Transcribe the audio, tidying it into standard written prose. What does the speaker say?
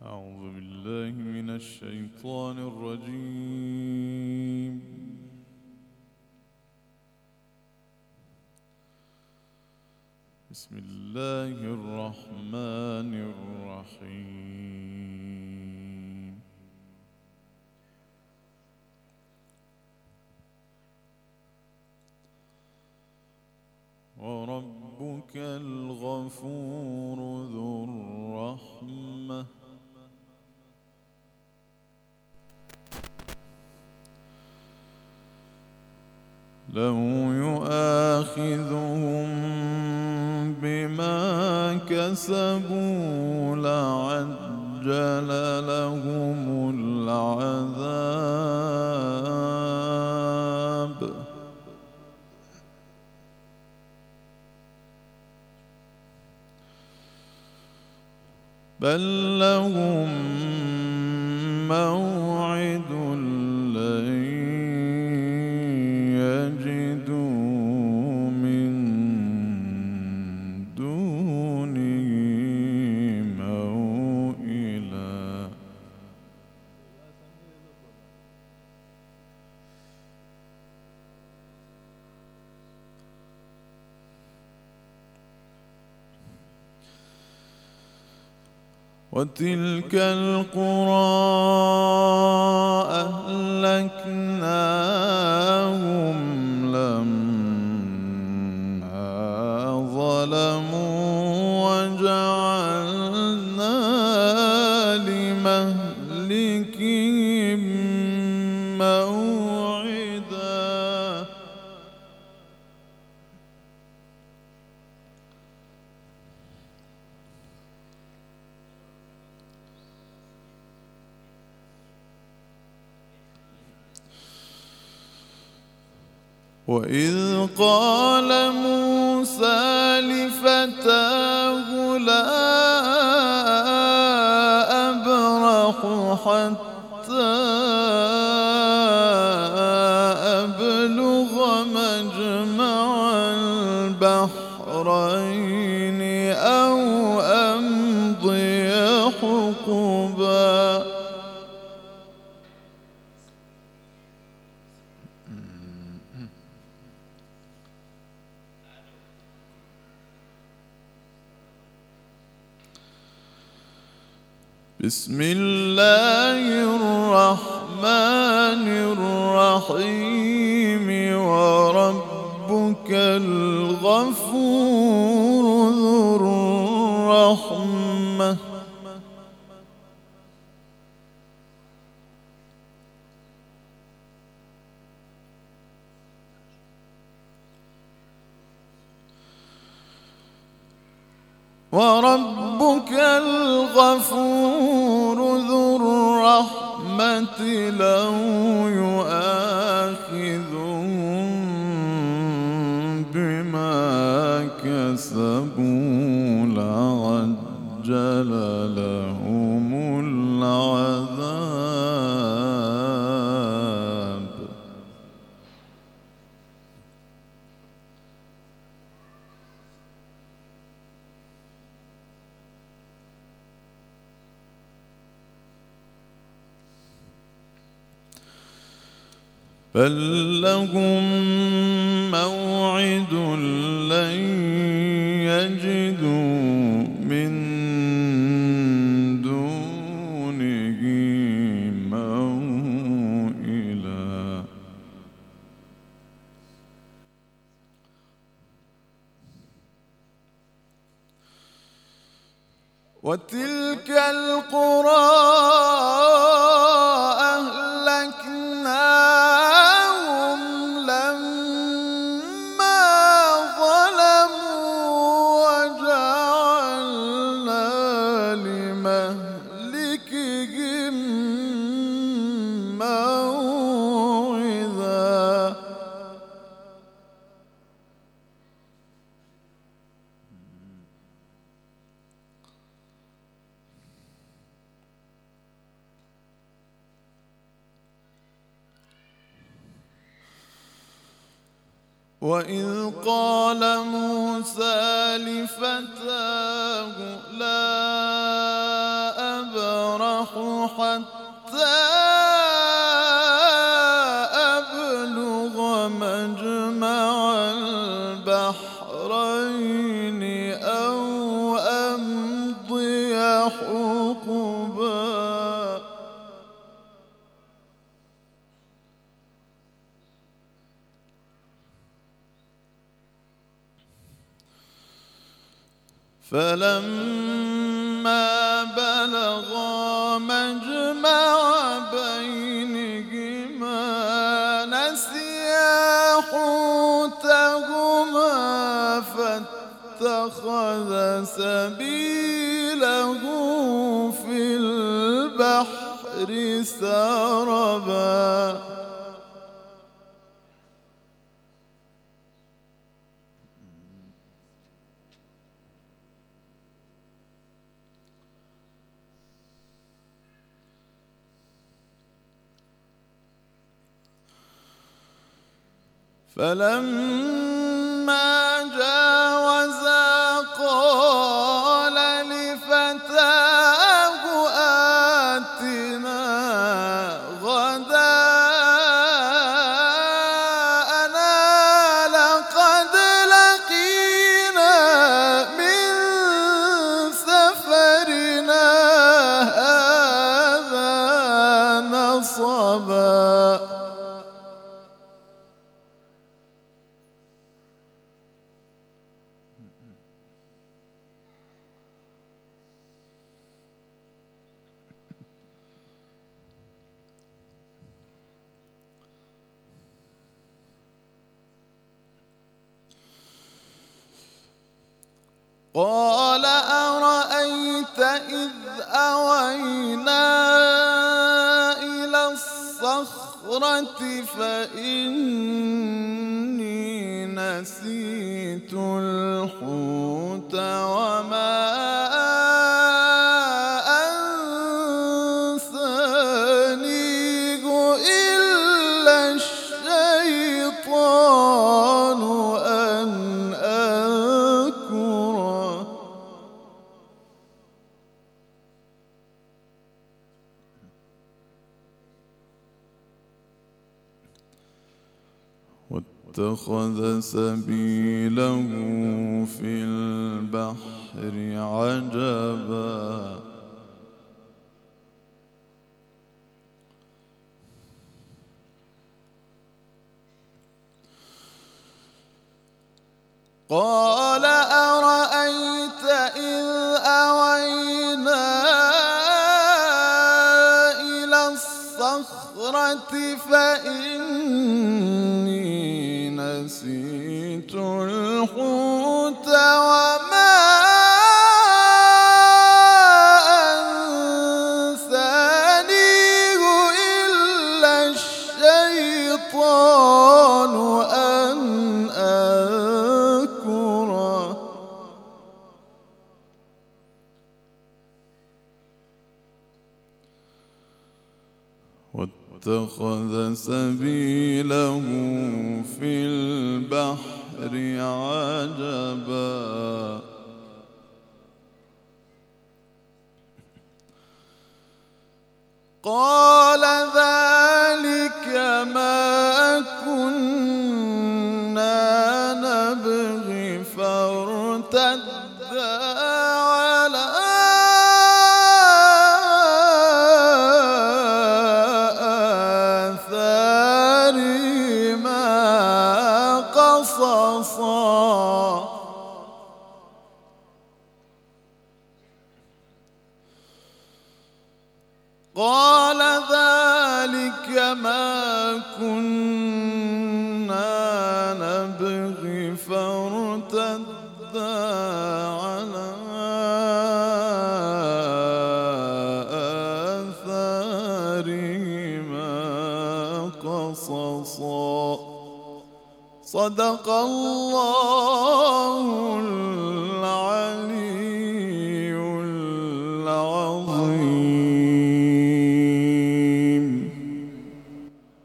أعوذ بالله من الشيطان الرجيم. بسم الله الرحمن الرحيم. وربك الغفور ذو الرحمة لو يؤاخذهم بما كسبوا لعجل لهم العذاب بل لهم موعد لن يجدوا من دونه موئلا وتلك القرى أهلكناهم لما ظلموا وجعلنا لمهلكهم موعدا وإذ قال موسى لفتاه لا أبرح حتى أبلغ مجمع البحرين أو أمضي حقبا بسم الله الرحمن الرحيم وربك الغفور ذو الرحمة وربك الغفور ذو الرحمة لو يؤاخذهم بما كسبوا لعجل لهم العذاب بل لهم موعد لن يجدوا من دونه موئلا وتلك القرى أهلكناهم لما ظلموا وجعلنا لمهلكهم موعدا وإذ قال موسى لفتاه لا أبرح حتى أبلغ مجمع البحرين أو أمضي حقبا. فلما بلغا مجمع بينهما نسيا حوتهما فاتخذ سبيله في البحر سربا. فلما جاوزا قال لفتاه آتنا غداءنا لقد لقينا من سفرنا هذا نصبا. قال أرأيت إذ أوينا إلى الصخرة فإني نسيت الحوت وما أنسانيه إلا الشيطان أن أذكره. واتخذ سبيله في البحر عجبا. قال أرأيت إذ أوينا إلى الصخرة فإني نسيت الحوت وما أنسانيه إلا الشيطان أن أذكره. واتخذ سبيله في البحر عجبا. قال ذلك ما كنا نبغي فارتدا على آثارهما قصصا. قال ذلك ما كنا نبغي فارتدا على آثارهما قصصا. صدق الله العليم.